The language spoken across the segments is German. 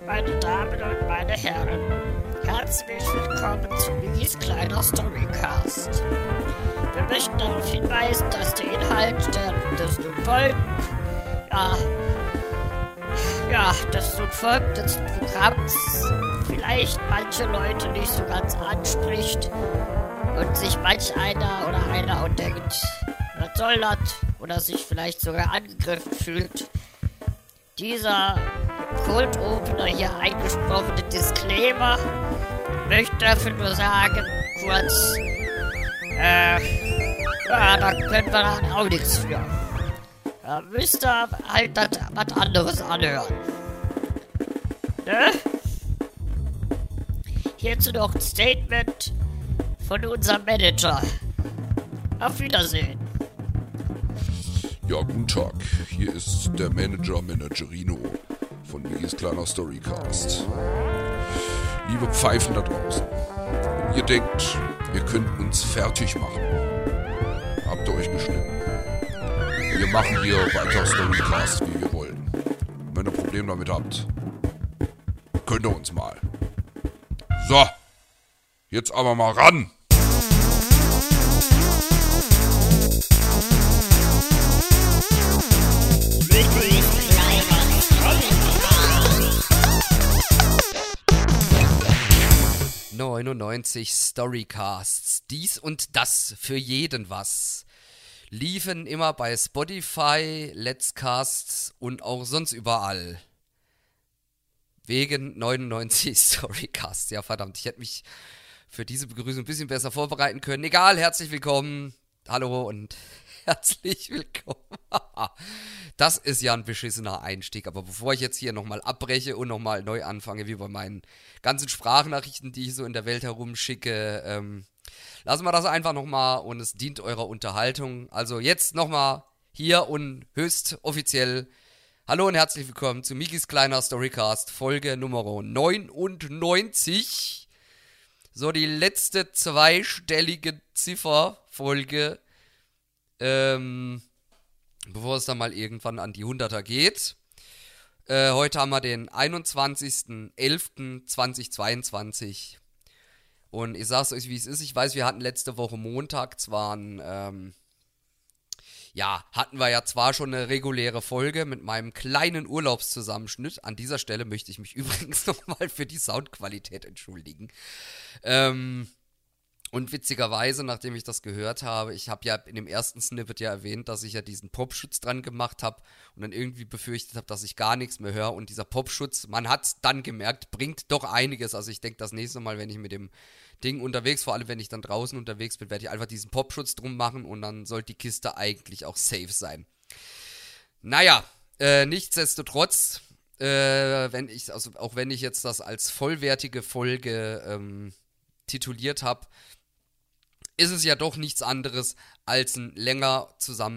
Meine Damen und meine Herren, herzlich willkommen zu Migis kleiner Storycast. Wir möchten darauf hinweisen, dass der Inhalt des nun folgenden Programms vielleicht manche Leute nicht so ganz anspricht und sich manch einer oder einer denkt, was soll das? Oder sich vielleicht sogar angegriffen fühlt. Dieser Cold Opener hier eingesprochene Disclaimer möchte dafür nur sagen, kurz, da können wir dann auch nichts für. Da müsst ihr halt was anderes anhören. Ne? Hierzu noch ein Statement von unserem Manager. Auf Wiedersehen. Ja, guten Tag. Hier ist der Managerino von Migis kleiner Storycast. Liebe Pfeifen da draußen, wenn ihr denkt, ihr könnt uns fertig machen, habt ihr euch geschnitten. Wir machen hier weiter Storycast, wie wir wollen. Und wenn ihr ein Problem damit habt, könnt ihr uns mal. So, jetzt aber mal ran! 99 Storycasts, dies und das für jeden was, liefen immer bei Spotify, Let's Casts und auch sonst überall. Wegen 99 Storycasts, ja verdammt, ich hätte mich für diese Begrüßung ein bisschen besser vorbereiten können. Egal, herzlich willkommen, hallo und herzlich willkommen. Das ist ja ein beschissener Einstieg, aber bevor ich jetzt hier nochmal abbreche und nochmal neu anfange, wie bei meinen ganzen Sprachnachrichten, die ich so in der Welt herumschicke, lassen wir das einfach nochmal und es dient eurer Unterhaltung. Also jetzt nochmal hier und höchst offiziell hallo und herzlich willkommen zu Migis kleiner Storycast, Folge Nummer 99. So, die letzte zweistellige Ziffer-Folge, bevor es dann mal irgendwann an die 100er geht. Heute haben wir den 21.11.2022 und ich sag's euch, wie es ist. Ich weiß, wir hatten letzte Woche Montag hatten wir ja zwar schon eine reguläre Folge mit meinem kleinen Urlaubszusammenschnitt. An dieser Stelle möchte ich mich übrigens nochmal für die Soundqualität entschuldigen. Und witzigerweise, nachdem ich das gehört habe, ich habe ja in dem ersten Snippet ja erwähnt, dass ich ja diesen Popschutz dran gemacht habe und dann irgendwie befürchtet habe, dass ich gar nichts mehr höre. Und dieser Popschutz, man hat es dann gemerkt, bringt doch einiges. Also ich denke, das nächste Mal, wenn ich mit dem Ding unterwegs, vor allem wenn ich dann draußen unterwegs bin, werde ich einfach diesen Popschutz drum machen und dann sollte die Kiste eigentlich auch safe sein. Naja, nichtsdestotrotz, wenn ich jetzt das als vollwertige Folge tituliert habe, ist es ja doch nichts anderes als ein längerer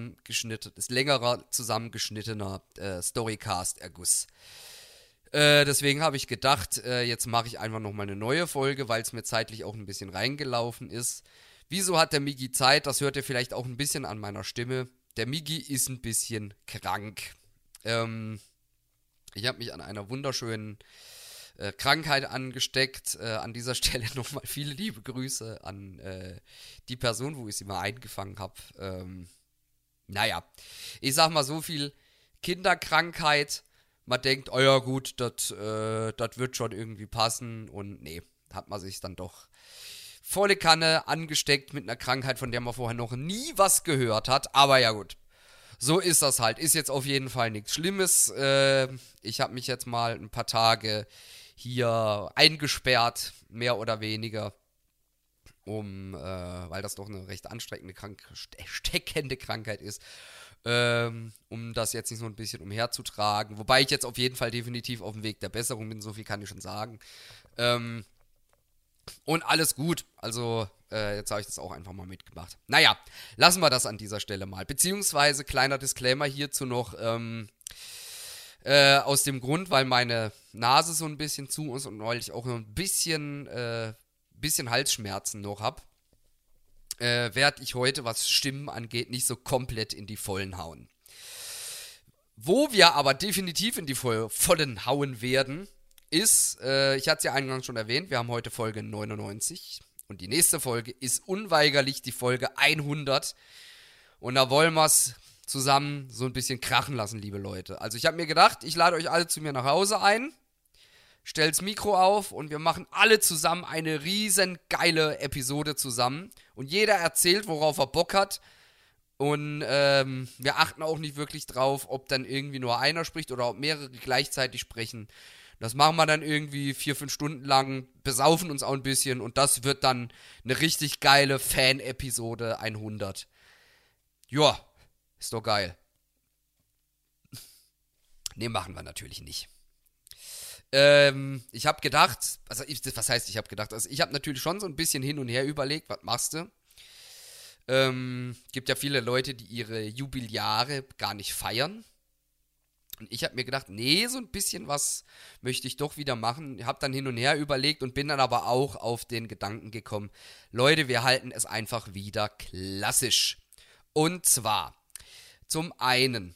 zusammengeschnittener Storycast-Erguss. Deswegen habe ich gedacht, jetzt mache ich einfach nochmal eine neue Folge, weil es mir zeitlich auch ein bisschen reingelaufen ist. Wieso hat der Migi Zeit? Das hört ihr vielleicht auch ein bisschen an meiner Stimme. Der Migi ist ein bisschen krank. Ich habe mich an einer wunderschönen Krankheit angesteckt. An dieser Stelle nochmal viele liebe Grüße an die Person, wo ich sie mal eingefangen habe. Ich sag mal so viel Kinderkrankheit. Man denkt, oh ja gut, das wird schon irgendwie passen. Und nee, hat man sich dann doch volle Kanne angesteckt mit einer Krankheit, von der man vorher noch nie was gehört hat. Aber ja gut, so ist das halt. Ist jetzt auf jeden Fall nichts Schlimmes. Ich habe mich jetzt mal ein paar Tage hier eingesperrt, mehr oder weniger, weil das doch eine recht anstrengende, steckende Krankheit ist, um das jetzt nicht so ein bisschen umherzutragen, wobei ich jetzt auf jeden Fall definitiv auf dem Weg der Besserung bin, so viel kann ich schon sagen, und alles gut, also jetzt habe ich das auch einfach mal mitgemacht. Naja, lassen wir das an dieser Stelle mal, beziehungsweise kleiner Disclaimer hierzu noch, aus dem Grund, weil meine Nase so ein bisschen zu ist und weil ich auch noch ein bisschen Halsschmerzen noch habe, werde ich heute, was Stimmen angeht, nicht so komplett in die Vollen hauen. Wo wir aber definitiv in die Vollen hauen werden, ist, ich hatte es ja eingangs schon erwähnt, wir haben heute Folge 99 und die nächste Folge ist unweigerlich die Folge 100 und da wollen wir es zusammen so ein bisschen krachen lassen, liebe Leute. Also ich habe mir gedacht, ich lade euch alle zu mir nach Hause ein, stell's Mikro auf und wir machen alle zusammen eine riesen geile Episode zusammen und jeder erzählt, worauf er Bock hat. Und wir achten auch nicht wirklich drauf, ob dann irgendwie nur einer spricht oder ob mehrere gleichzeitig sprechen. Das machen wir dann irgendwie 4-5 Stunden lang, besaufen uns auch ein bisschen und das wird dann eine richtig geile Fan-Episode 100. Joa, ist doch geil. Nee, machen wir natürlich nicht. Ich habe gedacht, was heißt ich habe gedacht? Also ich habe natürlich schon so ein bisschen hin und her überlegt, was machst du? Gibt ja viele Leute, die ihre Jubiläare gar nicht feiern. Und ich habe mir gedacht, nee, so ein bisschen was möchte ich doch wieder machen. Habe dann hin und her überlegt und bin dann aber auch auf den Gedanken gekommen, Leute, wir halten es einfach wieder klassisch. Und zwar, zum einen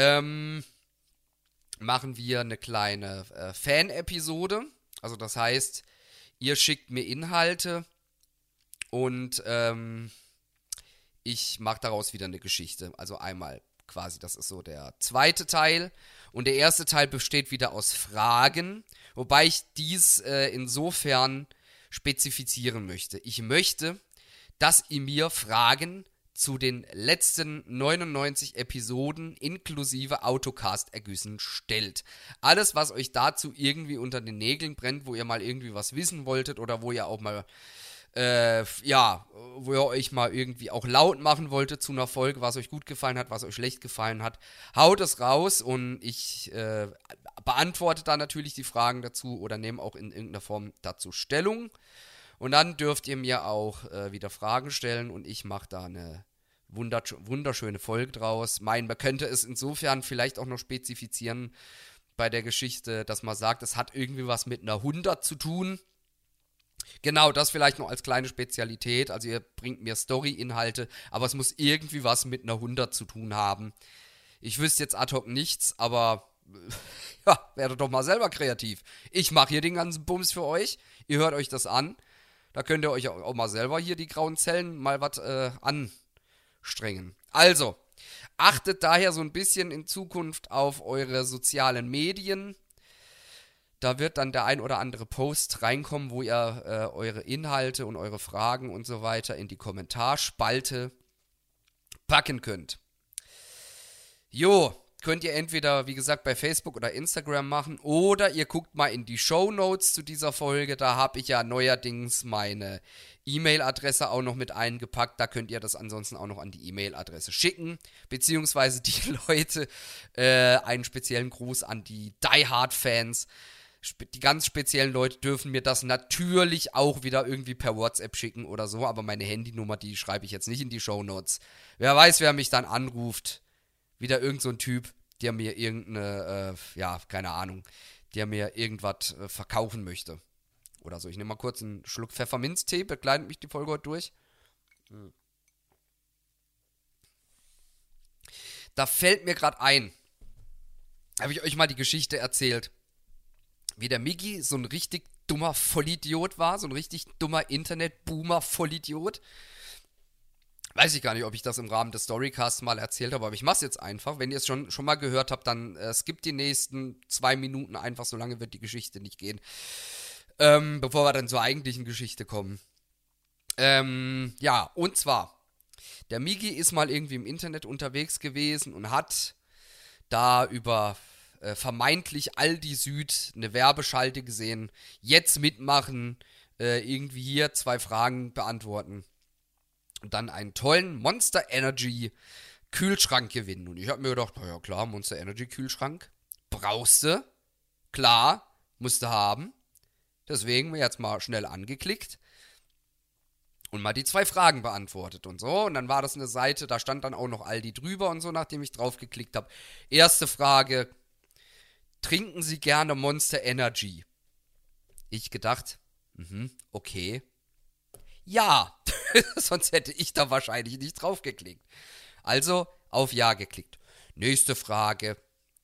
machen wir eine kleine Fan-Episode. Also das heißt, ihr schickt mir Inhalte und ich mache daraus wieder eine Geschichte. Also einmal quasi, das ist so der zweite Teil. Und der erste Teil besteht wieder aus Fragen, wobei ich dies insofern spezifizieren möchte. Ich möchte, dass ihr mir Fragen zu den letzten 99 Episoden inklusive Autocast-Ergüssen stellt. Alles, was euch dazu irgendwie unter den Nägeln brennt, wo ihr mal irgendwie was wissen wolltet oder wo ihr auch mal wo ihr euch mal irgendwie auch laut machen wolltet zu einer Folge, was euch gut gefallen hat, was euch schlecht gefallen hat, haut es raus und ich beantworte da natürlich die Fragen dazu oder nehme auch in irgendeiner Form dazu Stellung und dann dürft ihr mir auch wieder Fragen stellen und ich mache da eine wunderschöne Folge draus. Man könnte es insofern vielleicht auch noch spezifizieren bei der Geschichte, dass man sagt, es hat irgendwie was mit einer 100 zu tun. Genau, das vielleicht noch als kleine Spezialität. Also ihr bringt mir Story-Inhalte, aber es muss irgendwie was mit einer 100 zu tun haben. Ich wüsste jetzt ad hoc nichts, aber ja, werdet doch mal selber kreativ. Ich mache hier den ganzen Bums für euch. Ihr hört euch das an. Da könnt ihr euch auch mal selber hier die grauen Zellen mal was anstrengen. Also, achtet daher so ein bisschen in Zukunft auf eure sozialen Medien. Da wird dann der ein oder andere Post reinkommen, wo ihr eure Inhalte und eure Fragen und so weiter in die Kommentarspalte packen könnt. Jo, könnt ihr entweder, wie gesagt, bei Facebook oder Instagram machen oder ihr guckt mal in die Shownotes zu dieser Folge. Da habe ich ja neuerdings meine E-Mail-Adresse auch noch mit eingepackt. Da könnt ihr das ansonsten auch noch an die E-Mail-Adresse schicken. Beziehungsweise die Leute, einen speziellen Gruß an die Die Hard-Fans. Die ganz speziellen Leute dürfen mir das natürlich auch wieder irgendwie per WhatsApp schicken oder so, aber meine Handynummer, die schreibe ich jetzt nicht in die Shownotes. Wer weiß, wer mich dann anruft. Wieder irgend so ein Typ, der mir irgendeine, keine Ahnung, der mir irgendwas verkaufen möchte. Oder so. Ich nehme mal kurz einen Schluck Pfefferminztee, begleitet mich die Folge heute durch. Da fällt mir gerade ein, habe ich euch mal die Geschichte erzählt, wie der Miggi so ein richtig dummer Vollidiot war, so ein richtig dummer Internet-Boomer-Vollidiot. Weiß ich gar nicht, ob ich das im Rahmen des Storycasts mal erzählt habe, aber ich mach's jetzt einfach. Wenn ihr es schon mal gehört habt, dann skippt die nächsten 2 Minuten einfach, so lange wird die Geschichte nicht gehen, bevor wir dann zur eigentlichen Geschichte kommen. Und zwar, der Miggi ist mal irgendwie im Internet unterwegs gewesen und hat da über vermeintlich Aldi Süd eine Werbeschalte gesehen, jetzt mitmachen, irgendwie hier 2 Fragen beantworten und dann einen tollen Monster Energy Kühlschrank gewinnen. Und ich habe mir gedacht, naja klar, Monster Energy Kühlschrank, brauchst du, klar, musst du haben. Deswegen jetzt mal schnell angeklickt und mal die 2 Fragen beantwortet und so. Und dann war das eine Seite, da stand dann auch noch Aldi drüber und so, nachdem ich drauf geklickt habe. Erste Frage: Trinken Sie gerne Monster Energy? Ich gedacht, okay. Ja, sonst hätte ich da wahrscheinlich nicht drauf geklickt. Also auf Ja geklickt. Nächste Frage.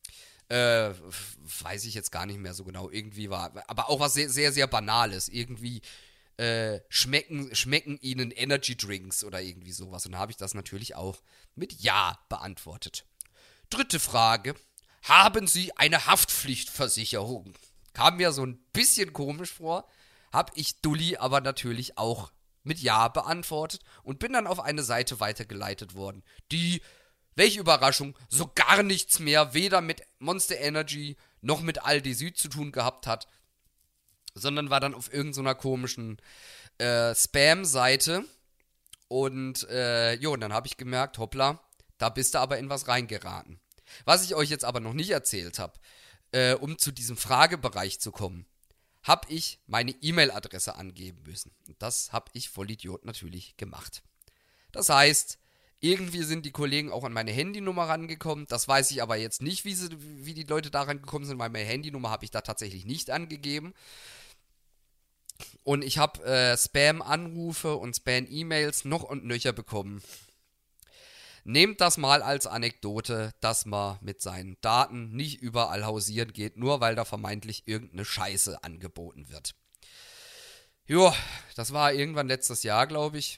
Weiß ich jetzt gar nicht mehr so genau. Irgendwie war, aber auch was sehr, sehr, sehr Banales. Irgendwie schmecken ihnen Energy Drinks oder irgendwie sowas. Und da habe ich das natürlich auch mit Ja beantwortet. Dritte Frage. Haben Sie eine Haftpflichtversicherung? Kam mir so ein bisschen komisch vor. Habe ich Dulli aber natürlich auch mit Ja beantwortet und bin dann auf eine Seite weitergeleitet worden, die, welche Überraschung, so gar nichts mehr weder mit Monster Energy noch mit Aldi Süd zu tun gehabt hat, sondern war dann auf irgendeiner komischen Spam-Seite und und dann habe ich gemerkt, hoppla, da bist du aber in was reingeraten. Was ich euch jetzt aber noch nicht erzählt habe, um zu diesem Fragebereich zu kommen, habe ich meine E-Mail-Adresse angeben müssen. Und das habe ich Vollidiot natürlich gemacht. Das heißt, irgendwie sind die Kollegen auch an meine Handynummer rangekommen. Das weiß ich aber jetzt nicht, wie die Leute daran gekommen sind, weil meine Handynummer habe ich da tatsächlich nicht angegeben. Und ich habe Spam-Anrufe und Spam-E-Mails noch und nöcher bekommen. Nehmt das mal als Anekdote, dass man mit seinen Daten nicht überall hausieren geht, nur weil da vermeintlich irgendeine Scheiße angeboten wird. Jo, das war irgendwann letztes Jahr, glaube ich.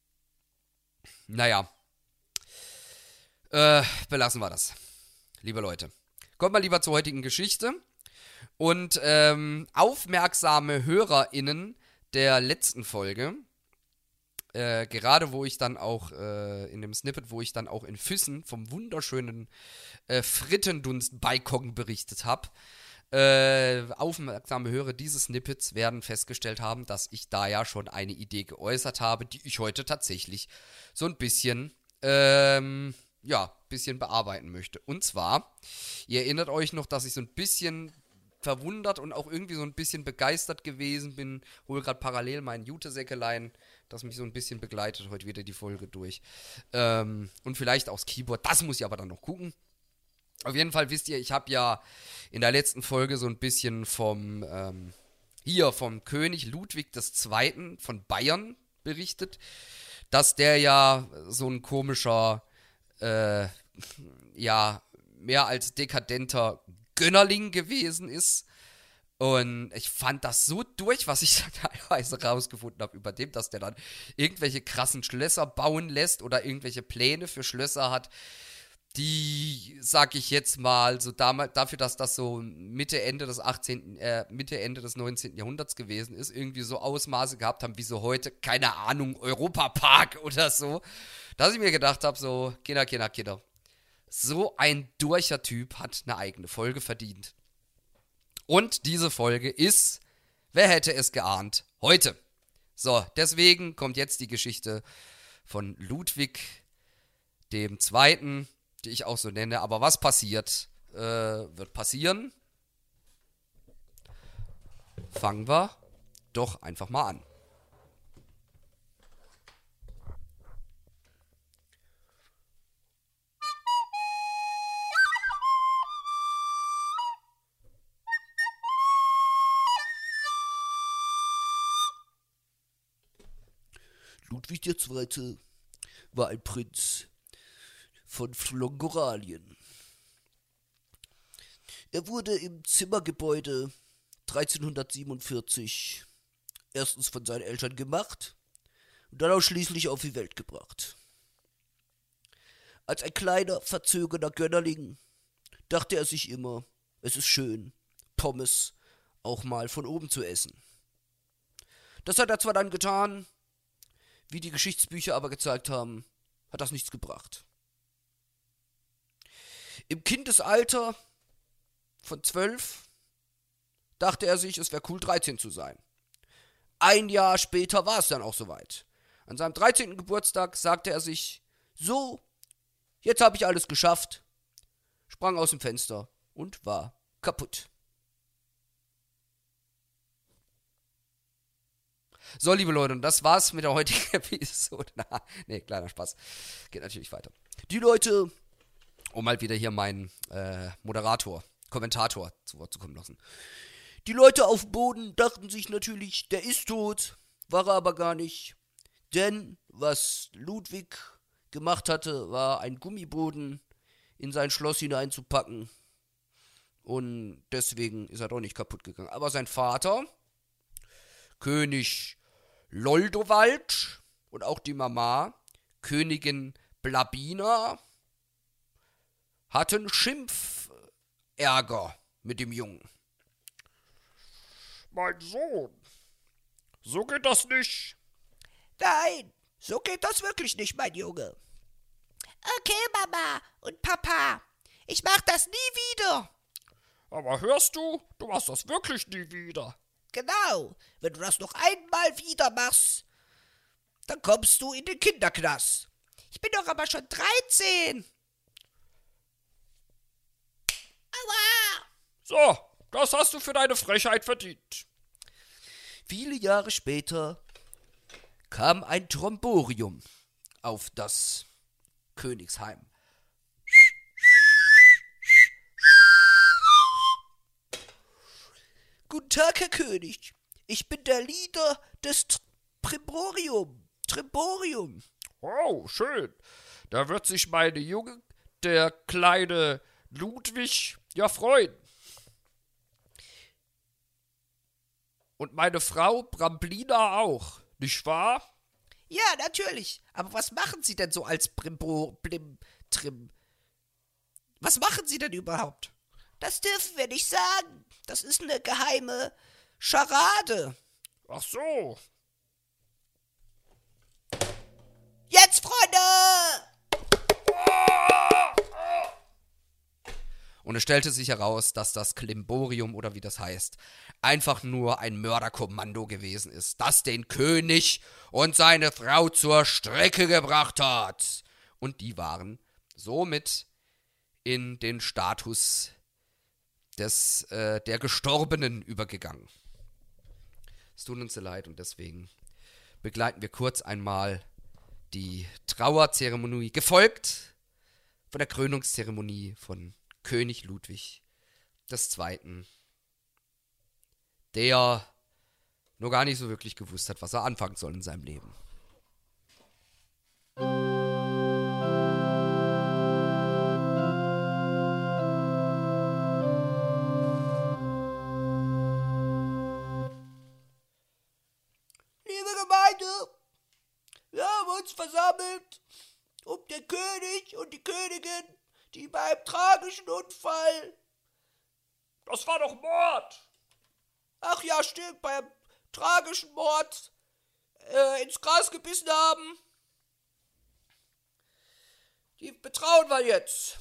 Naja, belassen wir das, liebe Leute. Kommt mal lieber zur heutigen Geschichte. Und aufmerksame HörerInnen der letzten Folge, gerade wo ich dann auch in dem Snippet, wo ich dann auch in Füssen vom wunderschönen Frittendunst-Baikong berichtet habe, aufmerksame Hörer dieses Snippets werden festgestellt haben, dass ich da ja schon eine Idee geäußert habe, die ich heute tatsächlich so ein bisschen, bisschen bearbeiten möchte. Und zwar, ihr erinnert euch noch, dass ich so ein bisschen verwundert und auch irgendwie so ein bisschen begeistert gewesen bin, hole gerade parallel mein Jute-Säckelein, das mich so ein bisschen begleitet, heute wieder die Folge durch. Und vielleicht auch das Keyboard, das muss ich aber dann noch gucken. Auf jeden Fall wisst ihr, ich habe ja in der letzten Folge so ein bisschen vom König Ludwig II. Von Bayern berichtet, dass der ja so ein komischer, mehr als dekadenter Gönnerling gewesen ist. Und ich fand das so durch, was ich da teilweise rausgefunden habe über dem, dass der dann irgendwelche krassen Schlösser bauen lässt oder irgendwelche Pläne für Schlösser hat, die, sag ich jetzt mal, so damals, dafür, dass das so Mitte, Ende des 19. Jahrhunderts gewesen ist, irgendwie so Ausmaße gehabt haben, wie so heute, keine Ahnung, Europapark oder so, dass ich mir gedacht habe, so, Kinder. So ein durcher Typ hat eine eigene Folge verdient. Und diese Folge ist, wer hätte es geahnt, heute. So, deswegen kommt jetzt die Geschichte von Ludwig II., die ich auch so nenne. Aber was passiert, wird passieren. Fangen wir doch einfach mal an. Ludwig II. War ein Prinz von Flongoralien. Er wurde im Zimmergebäude 1347 erstens von seinen Eltern gemacht und dann auch schließlich auf die Welt gebracht. Als ein kleiner, verzögerter Gönnerling dachte er sich immer, es ist schön, Pommes auch mal von oben zu essen. Das hat er zwar dann getan, wie die Geschichtsbücher aber gezeigt haben, hat das nichts gebracht. Im Kindesalter von 12 dachte er sich, es wäre cool, 13 zu sein. Ein Jahr später war es dann auch soweit. An seinem 13. Geburtstag sagte er sich, so, jetzt habe ich alles geschafft, sprang aus dem Fenster und war kaputt. So, liebe Leute, und das war's mit der heutigen Episode. Kleiner Spaß. Geht natürlich weiter. Die Leute, um mal wieder hier meinen Kommentator zu Wort zu kommen lassen. Die Leute auf dem Boden dachten sich natürlich, der ist tot, war er aber gar nicht. Denn was Ludwig gemacht hatte, war einen Gummiboden in sein Schloss hineinzupacken. und deswegen ist er doch nicht kaputt gegangen. Aber sein Vater, König Loldowald, und auch die Mama, Königin Blabina, hatten Schimpfärger mit dem Jungen. Mein Sohn, so geht das nicht. Nein, so geht das wirklich nicht, mein Junge. Okay, Mama und Papa, ich mach das nie wieder. Aber hörst du, du machst das wirklich nie wieder. Genau, wenn du das noch einmal wieder machst, dann kommst du in den Kinderknast. Ich bin doch aber schon 13. Aua! So, das hast du für deine Frechheit verdient. Viele Jahre später kam ein Tromborium auf das Königsheim. Guten Tag, Herr König. Ich bin der Leader des Trimborium. Oh, schön. Da wird sich meine Junge, der kleine Ludwig, ja freuen. Und meine Frau Bramblina auch, nicht wahr? Ja, natürlich. Aber was machen Sie denn so als Was machen Sie denn überhaupt? Das dürfen wir nicht sagen. Das ist eine geheime Scharade. Ach so. Jetzt, Freunde! Und es stellte sich heraus, dass das Klimborium, oder wie das heißt, einfach nur ein Mörderkommando gewesen ist, das den König und seine Frau zur Strecke gebracht hat. Und die waren somit in den Status der Gestorbenen übergegangen. Es tut uns sehr leid und deswegen begleiten wir kurz einmal die Trauerzeremonie, gefolgt von der Krönungszeremonie von König Ludwig II., der nur gar nicht so wirklich gewusst hat, was er anfangen soll in seinem Leben. Liebe Gemeinde, wir haben uns versammelt, um den König und die Königin, die beim tragischen Unfall, Das war doch Mord. ach ja stimmt, beim tragischen Mord ins Gras gebissen haben, die betrauen wir jetzt.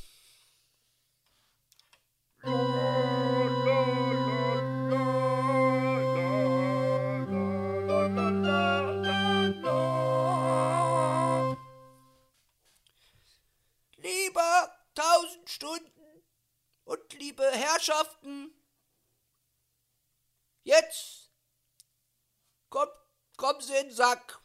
Lieber 1000 Stunden und liebe Herrschaften, jetzt kommen Sie in den Sack.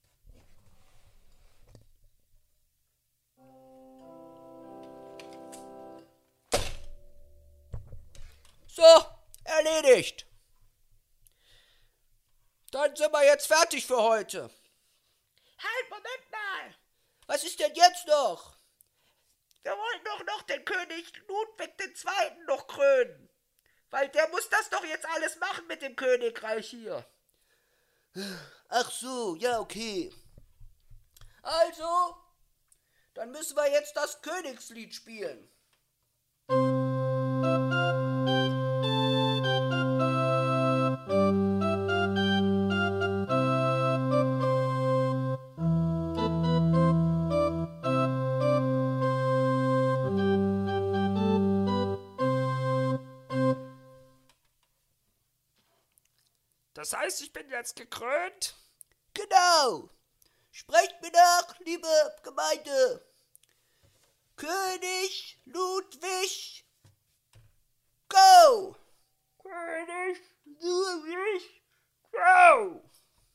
So, erledigt. Dann sind wir jetzt fertig für heute. Halt, Moment mal. Was ist denn jetzt noch? Wir wollen doch noch den König Ludwig II. Noch krönen. Weil der muss das doch jetzt alles machen mit dem Königreich hier. Ach so, ja, okay. Also, dann müssen wir jetzt das Königslied spielen. Das heißt, ich bin jetzt gekrönt? Genau. Sprecht mir nach, liebe Gemeinde. König Ludwig, go! König Ludwig, go!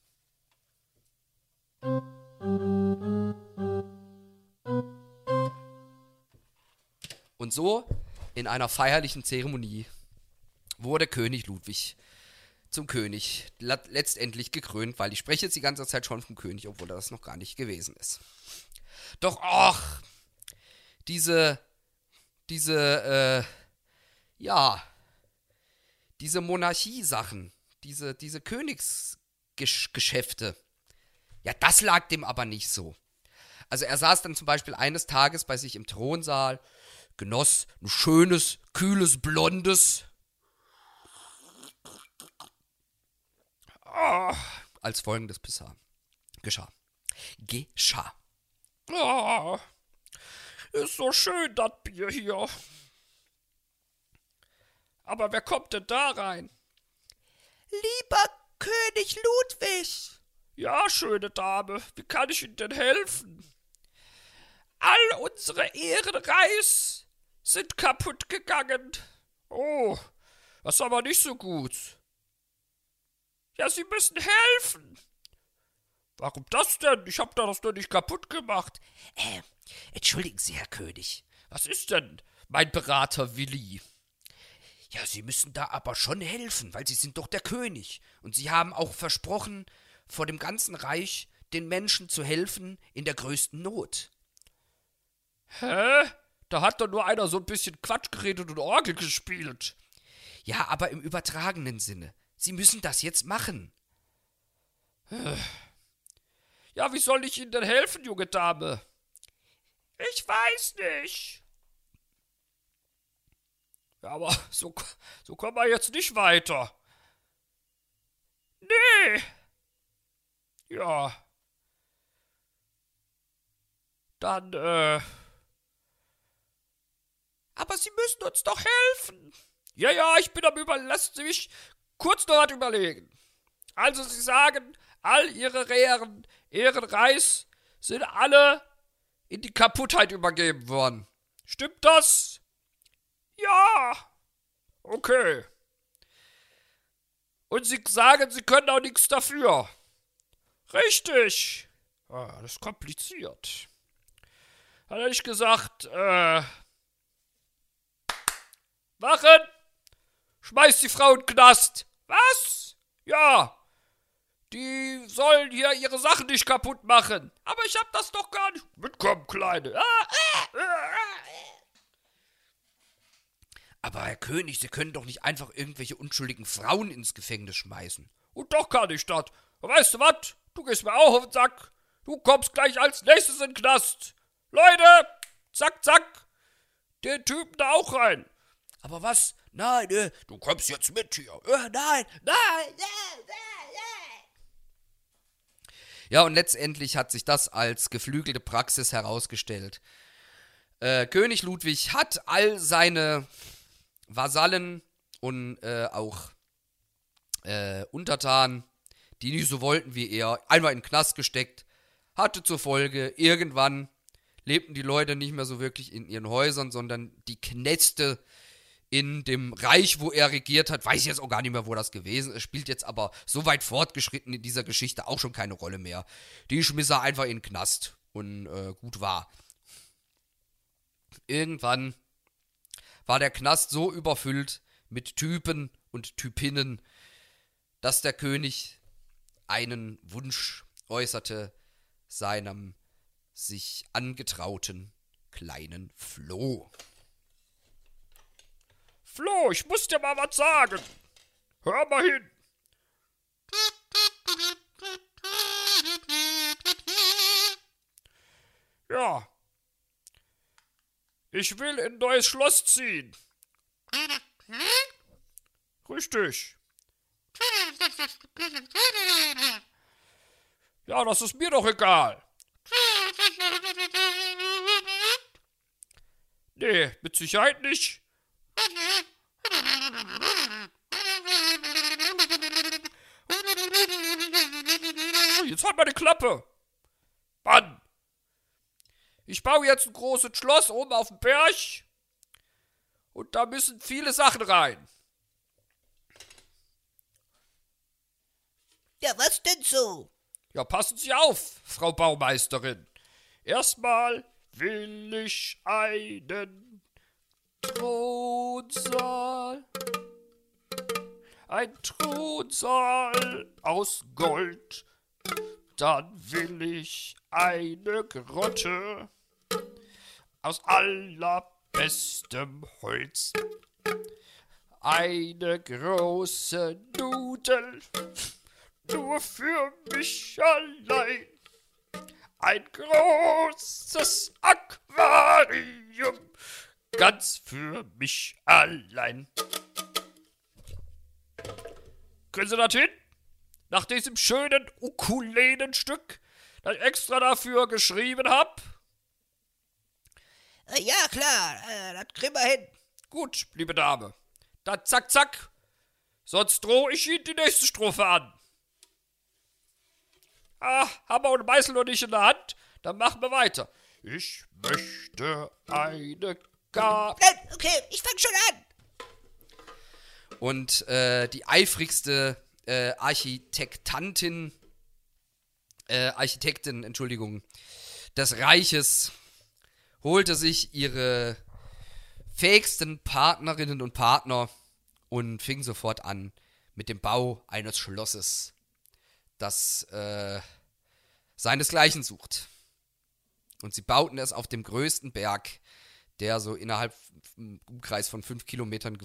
Und so, in einer feierlichen Zeremonie, wurde König Ludwig zum König letztendlich gekrönt, weil ich spreche jetzt die ganze Zeit schon vom König, obwohl er das noch gar nicht gewesen ist. Doch, ach, diese Ja, diese Monarchie-Sachen, diese Königsgeschäfte, ja, das lag dem aber nicht so. Also er saß dann zum Beispiel eines Tages bei sich im Thronsaal, genoss ein schönes, kühles, blondes, als folgendes geschah. Ah, ist so schön, das Bier hier. Aber wer kommt denn da rein? Lieber König Ludwig! Ja, schöne Dame, wie kann ich Ihnen denn helfen? All unsere Ehrenreis sind kaputt gegangen. Oh, das ist aber nicht so gut. Ja, Sie müssen helfen. Warum das denn? Ich hab das doch nicht kaputt gemacht. Entschuldigen Sie, Herr König. Was ist denn, mein Berater Willi? Ja, Sie müssen da aber schon helfen, weil Sie sind doch der König. Und Sie haben auch versprochen, vor dem ganzen Reich den Menschen zu helfen in der größten Not. Hä? Da hat doch nur einer so ein bisschen Quatsch geredet und Orgel gespielt. Ja, aber im übertragenen Sinne. Sie müssen das jetzt machen. Ja, wie soll ich Ihnen denn helfen, junge Dame? Ich weiß nicht. Ja, aber so kommen wir jetzt nicht weiter. Nee. Ja. Dann, aber Sie müssen uns doch helfen. Ja, ich bin am Lassen Sie mich kurz noch was überlegen. Also, Sie sagen, all Ihre Ehrenreis sind alle in die Kaputtheit übergeben worden. Stimmt das? Ja. Okay. Und Sie sagen, Sie können auch nichts dafür. Richtig. Ah, das ist kompliziert. Dann hätte ich gesagt, machen! Schmeißt die Frau in den Knast! Was? Ja! Die sollen hier ihre Sachen nicht kaputt machen. Aber ich hab das doch gar nicht. Mitkommen, Kleine. Aber Herr König, Sie können doch nicht einfach irgendwelche unschuldigen Frauen ins Gefängnis schmeißen. Und doch kann ich das. Weißt du was? Du gehst mir auch auf den Sack. Du kommst gleich als nächstes in den Knast. Leute, zack, zack. Den Typen da auch rein. Aber was? Nein, Du kommst jetzt mit hier. nein. Ja, und letztendlich hat sich das als geflügelte Praxis herausgestellt. König Ludwig hat all seine Vasallen und auch Untertanen, die nicht so wollten wie er, einmal in den Knast gesteckt. Hatte zur Folge, irgendwann lebten die Leute nicht mehr so wirklich in ihren Häusern, sondern die Knäste in dem Reich, wo er regiert hat, weiß ich jetzt auch gar nicht mehr, wo das gewesen ist, spielt jetzt aber so weit fortgeschritten in dieser Geschichte auch schon keine Rolle mehr. Die schmiss er einfach in den Knast und gut war. Irgendwann war der Knast so überfüllt mit Typen und Typinnen, dass der König einen Wunsch äußerte, seinem sich angetrauten kleinen Floh. Flo, ich muss dir mal was sagen. Hör mal hin. Ja. Ich will in ein neues Schloss ziehen. Richtig. Ja, das ist mir doch egal. Nee, mit Sicherheit nicht. Jetzt halt mal die Klappe. Mann. Ich baue jetzt ein großes Schloss oben auf dem Berg. Und da müssen viele Sachen rein. Ja, was denn so? Ja, passen Sie auf, Frau Baumeisterin. Erstmal will ich einen Thronsaal. Ein Thronsaal aus Gold. Dann will ich eine Grotte aus allerbestem Holz. Eine große Nudel, nur für mich allein. Ein großes Aquarium, ganz für mich allein. Können Sie das hin? Nach diesem schönen Ukulelenstück, das ich extra dafür geschrieben hab? Ja, klar, das kriegen wir hin. Gut, liebe Dame. Dann zack, zack. Sonst drohe ich Ihnen die nächste Strophe an. Hammer und Meißel noch nicht in der Hand. Dann machen wir weiter. Ich möchte eine Okay, ich fang schon an. Und die eifrigste Architektin, des Reiches holte sich ihre fähigsten Partnerinnen und Partner und fing sofort an mit dem Bau eines Schlosses, das seinesgleichen sucht. Und sie bauten es auf dem größten Berg, der so innerhalb im Umkreis von 5 Kilometern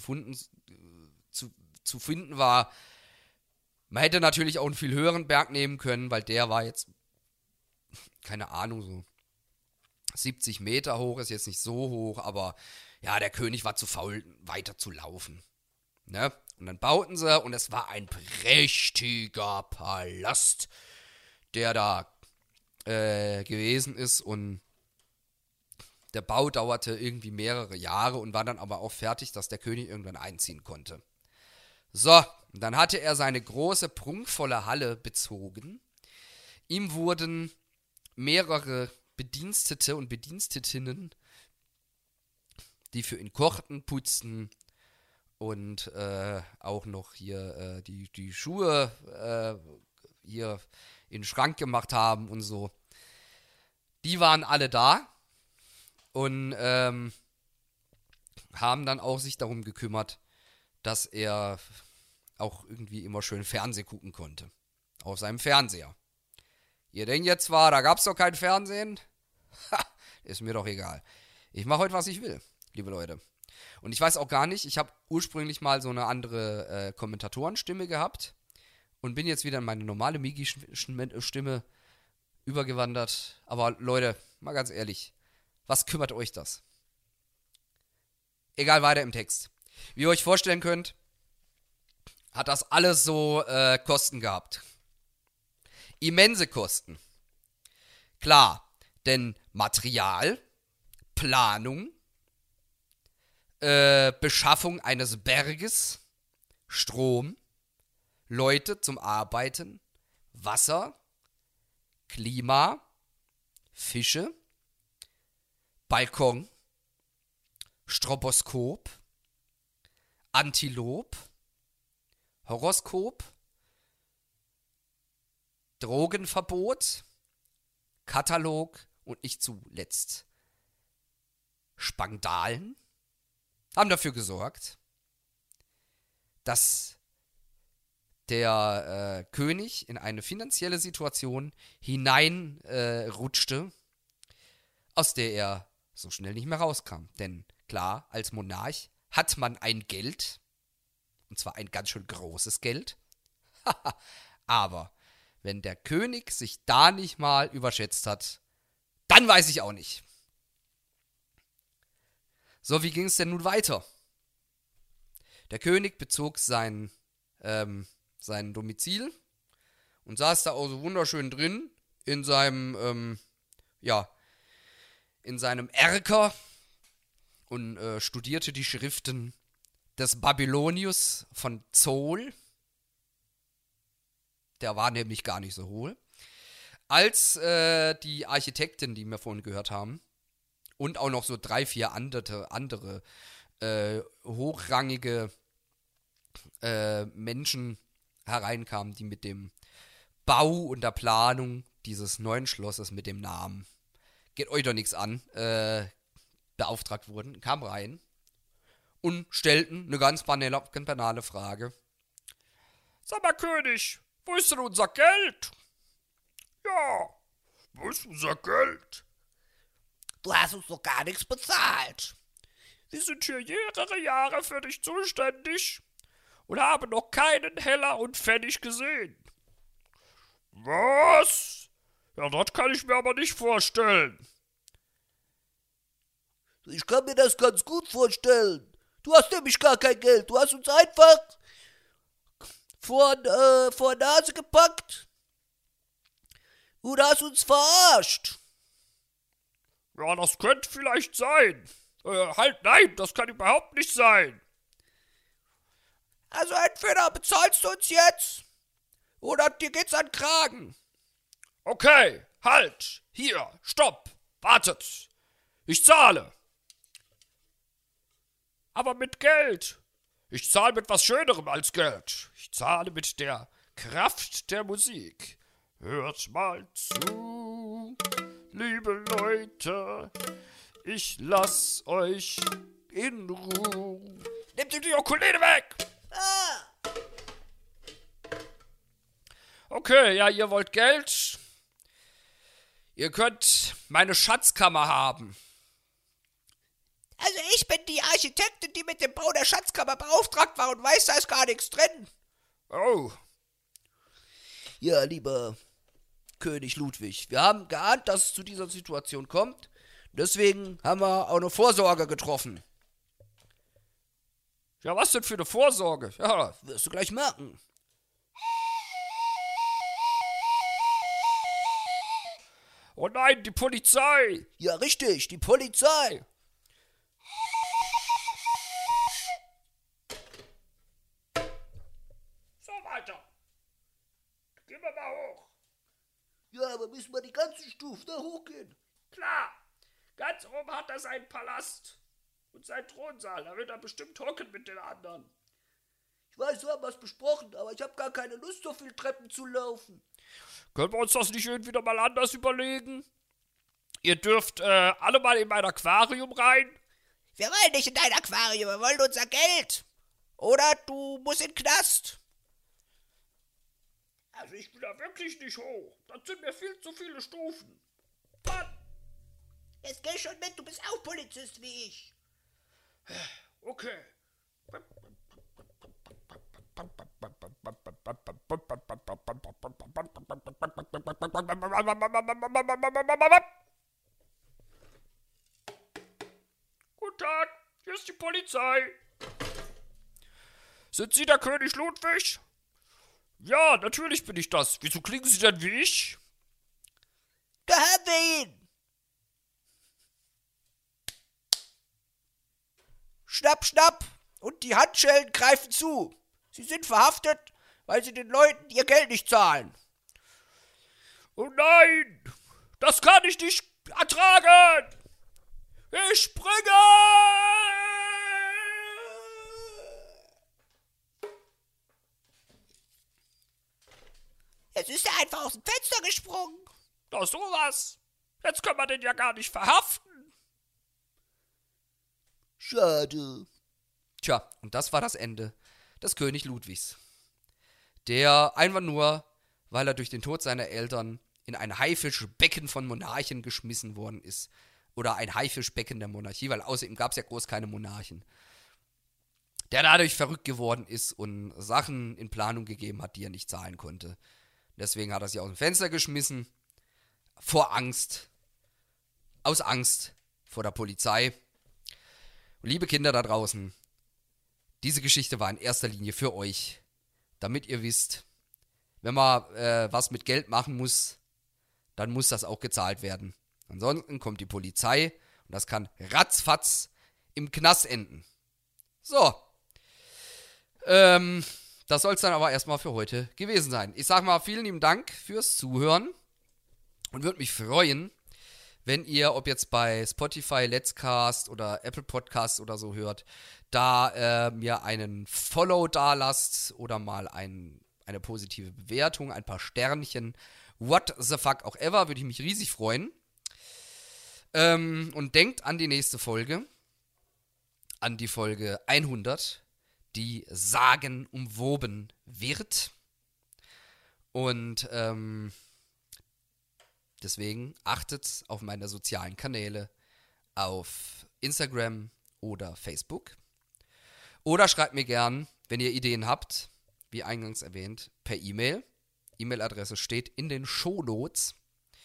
zu finden war. Man hätte natürlich auch einen viel höheren Berg nehmen können, weil der war jetzt, keine Ahnung, so 70 Meter hoch, ist jetzt nicht so hoch, aber ja, der König war zu faul, weiter zu laufen. Ne? Und dann bauten sie und es war ein prächtiger Palast, der da gewesen ist, und der Bau dauerte irgendwie mehrere Jahre und war dann aber auch fertig, dass der König irgendwann einziehen konnte. So, dann hatte er seine große, prunkvolle Halle bezogen. Ihm wurden mehrere Bedienstete und Bedienstetinnen, die für ihn kochten, putzten und auch noch hier die Schuhe hier in den Schrank gemacht haben und so. Die waren alle da und haben dann auch sich darum gekümmert, dass er auch irgendwie immer schön Fernsehen gucken konnte. Auf seinem Fernseher. Ihr denkt jetzt zwar, da gab's doch kein Fernsehen? Ha, ist mir doch egal. Ich mache heute, was ich will, liebe Leute. Und ich weiß auch gar nicht, ich habe ursprünglich mal so eine andere Kommentatorenstimme gehabt und bin jetzt wieder in meine normale Migi-Stimme übergewandert. Aber Leute, mal ganz ehrlich, was kümmert euch das? Egal, weiter im Text. Wie ihr euch vorstellen könnt, hat das alles so Kosten gehabt. Immense Kosten. Klar, denn Material, Planung, Beschaffung eines Berges, Strom, Leute zum Arbeiten, Wasser, Klima, Fische, Balkon, Stroboskop, Antilop, Horoskop, Drogenverbot, Katalog und nicht zuletzt Spandalen haben dafür gesorgt, dass der König in eine finanzielle Situation hineinrutschte, aus der er so schnell nicht mehr rauskam. Denn klar, als Monarch hat man ein Geld, und zwar ein ganz schön großes Geld, aber wenn der König sich da nicht mal überschätzt hat, dann weiß ich auch nicht. So, wie ging es denn nun weiter? Der König bezog sein Domizil und saß da auch so wunderschön drin in seinem, in seinem Erker und studierte die Schriften des Babylonius von Zoll. Der war nämlich gar nicht so hohl. Als die Architektin, die wir vorhin gehört haben, und auch noch so 3, 4 andere hochrangige Menschen hereinkamen, die mit dem Bau und der Planung dieses neuen Schlosses mit dem Namen, geht euch doch nichts an, beauftragt wurden, kamen rein und stellten eine ganz banale Frage. Sag mal, König, wo ist denn unser Geld? Ja, wo ist unser Geld? Du hast uns doch gar nichts bezahlt. Wir sind hier mehrere Jahre für dich zuständig und haben noch keinen Heller und Pfennig gesehen. Was? Ja, das kann ich mir aber nicht vorstellen. Ich kann mir das ganz gut vorstellen. Du hast nämlich gar kein Geld. Du hast uns einfach vor Nase gepackt und hast uns verarscht. Ja, das könnte vielleicht sein. Nein, das kann überhaupt nicht sein. Also entweder bezahlst du uns jetzt oder dir geht's an den Kragen. Okay, halt, hier, stopp, wartet. Ich zahle. Aber mit Geld. Ich zahle mit was Schönerem als Geld. Ich zahle mit der Kraft der Musik. Hört mal zu, liebe Leute, ich lass euch in Ruhe. Nehmt ihr die Ukulele weg! Okay, ja, ihr wollt Geld. Ihr könnt meine Schatzkammer haben. Also ich bin die Architektin, die mit dem Bau der Schatzkammer beauftragt war und weiß, da ist gar nichts drin. Oh, Ja, lieber König Ludwig, wir haben geahnt, dass es zu dieser Situation kommt. Deswegen haben wir auch eine Vorsorge getroffen. ja, was denn für eine Vorsorge? Ja, Wirst du gleich merken. oh nein, die Polizei. Ja, richtig, die Polizei. So weiter. Gehen wir mal hoch. Ja, aber müssen wir die ganzen Stufen da hochgehen. Klar, ganz oben hat er seinen Palast und seinen Thronsaal. Da wird er bestimmt hocken mit den anderen. Ich weiß, wir haben was besprochen, aber ich habe gar keine Lust, so viel Treppen zu laufen. Können wir uns das nicht irgendwie noch mal anders überlegen? Ihr dürft alle mal in mein Aquarium rein. Wir wollen nicht in dein Aquarium, wir wollen unser Geld. Oder du musst in den Knast. Also ich bin da wirklich nicht hoch. Das sind mir viel zu viele Stufen. Mann, Jetzt geh schon mit, du bist auch Polizist wie ich. okay. Guten Tag, hier ist die Polizei. Sind Sie der König Ludwig? Ja, natürlich bin ich das. Wieso klingen Sie denn wie ich? Da haben wir ihn. Schnapp, schnapp. Und die Handschellen greifen zu. Sie sind verhaftet, weil sie den Leuten ihr Geld nicht zahlen. Oh nein, das kann ich nicht ertragen. Ich springe! Jetzt ist er einfach aus dem Fenster gesprungen. Doch sowas. Jetzt können wir den ja gar nicht verhaften. Schade. Tja, und das war das Ende des König Ludwigs. Der einfach nur, weil er durch den Tod seiner Eltern in ein Haifischbecken von Monarchen geschmissen worden ist. Oder ein Haifischbecken der Monarchie, weil außer ihm gab es ja groß keine Monarchen. Der dadurch verrückt geworden ist und Sachen in Planung gegeben hat, die er nicht zahlen konnte. Deswegen hat er sie aus dem Fenster geschmissen. Vor Angst. Aus Angst vor der Polizei. Und liebe Kinder da draußen, diese Geschichte war in erster Linie für euch, damit ihr wisst, wenn man was mit Geld machen muss, dann muss das auch gezahlt werden. Ansonsten kommt die Polizei und das kann ratzfatz im Knast enden. So. Das soll es dann aber erstmal für heute gewesen sein. Ich sag mal vielen lieben Dank fürs Zuhören und würde mich freuen, wenn ihr, ob jetzt bei Spotify, Let's Cast oder Apple Podcasts oder so hört, da mir einen Follow da lasst oder mal eine positive Bewertung, ein paar Sternchen, what the fuck auch ever, würde ich mich riesig freuen. Und denkt an die nächste Folge, an die Folge 100, die sagenumwoben wird. Und deswegen achtet auf meine sozialen Kanäle, auf Instagram oder Facebook. Oder schreibt mir gern, wenn ihr Ideen habt, wie eingangs erwähnt, per E-Mail. E-Mail-Adresse steht in den Shownotes.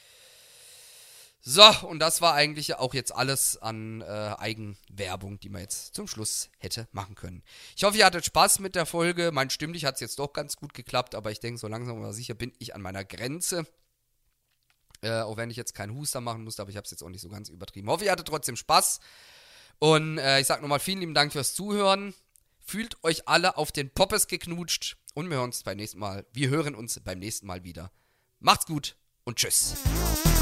So, und das war eigentlich auch jetzt alles an Eigenwerbung, die man jetzt zum Schluss hätte machen können. Ich hoffe, ihr hattet Spaß mit der Folge. Mein stimmlich hat es jetzt doch ganz gut geklappt, aber ich denke, so langsam aber sicher bin ich an meiner Grenze. Auch wenn ich jetzt keinen Huster machen musste, aber ich habe es jetzt auch nicht so ganz übertrieben. Hoffe, ihr hattet trotzdem Spaß. Und ich sage nochmal vielen lieben Dank fürs Zuhören. Fühlt euch alle auf den Poppes geknutscht und wir hören uns beim nächsten Mal. Wir hören uns beim nächsten Mal wieder. Macht's gut und tschüss.